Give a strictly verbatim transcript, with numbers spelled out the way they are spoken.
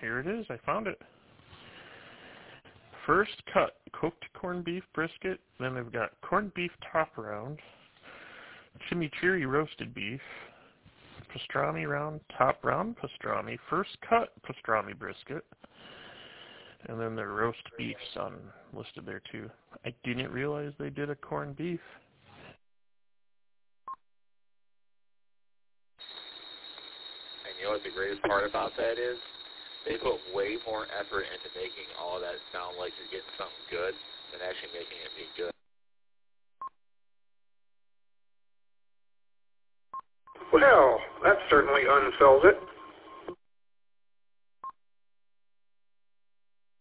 here it is. I found it. First cut, cooked corned beef brisket. Then they've got corned beef top round, chimichurri roasted beef, pastrami round, top round pastrami, first cut pastrami brisket, and then their roast beef's on listed there too. I didn't realize they did a corned beef. And you know what the greatest part about that is? They put way more effort into making all of that sound like you're getting something good than actually making it be good. Well, that certainly unsells it.